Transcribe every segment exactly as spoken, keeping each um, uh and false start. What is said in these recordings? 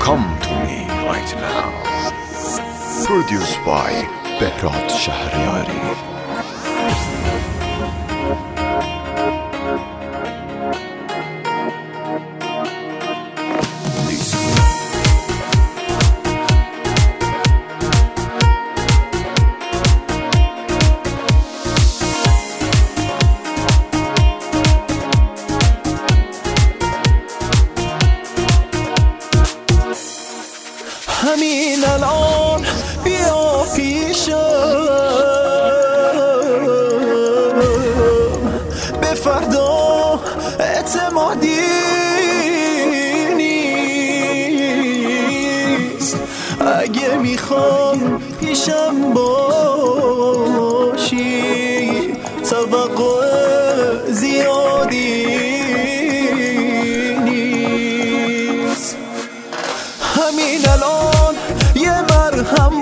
Come to me right now. Produced by Behrad Shahriyari. همین الان بیا پیشم، به فردا اعتمادی نیست. اگه میخوام پیشم باشی توقع زیادی نیست. همین الان یه مرهم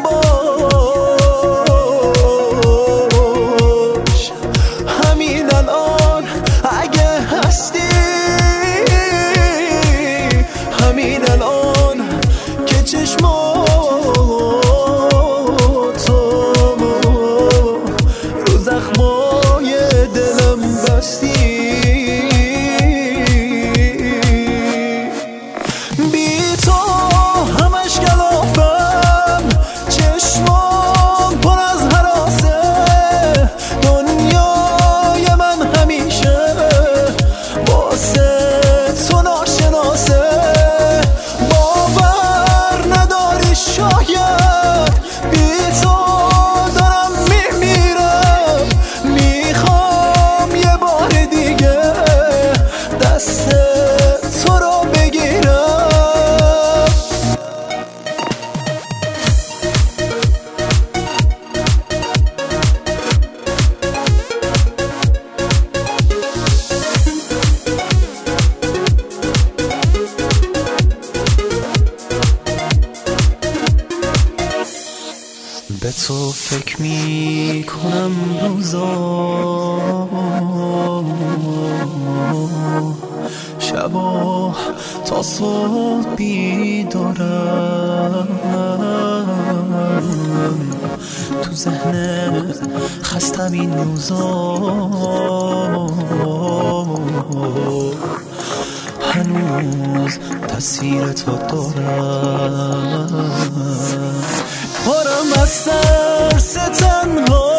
باش، همین الان اگه هستی، همین الان که چشماتو رو زخمای دلم بستی. بی تو همش گلافم، چشمان پر از حراسه، دنیای من همیشه واسه تو ناشناسه. باور نداری شاید بی تو دارم میمیرم، میخوام یه بار دیگه دست تو رو بگیرم. به تو فکر می کنم روزا، شبا تا صبح بیدارم، تو ذهن خستم این روزا، هنوز تصویر تو دارم. پارم از ترس تنها